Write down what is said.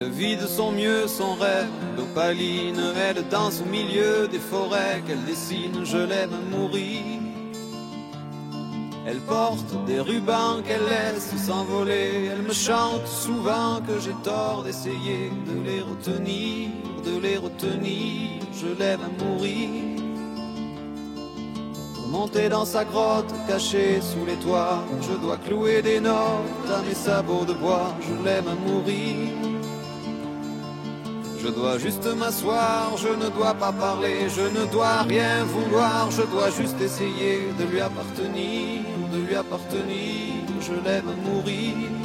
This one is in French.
Elle vit de son mieux son rêve d'opaline, elle danse au milieu des forêts qu'elle dessine, je l'aime mourir. Elle porte des rubans qu'elle laisse s'envoler, elle me chante souvent que j'ai tort d'essayer de les retenir, je l'aime mourir. Pour monter dans sa grotte cachée sous les toits, je dois clouer des notes à mes sabots de bois, je l'aime mourir. Je dois juste m'asseoir, je ne dois pas parler, je ne dois rien vouloir, je dois juste essayer de lui appartenir, je l'aime mourir.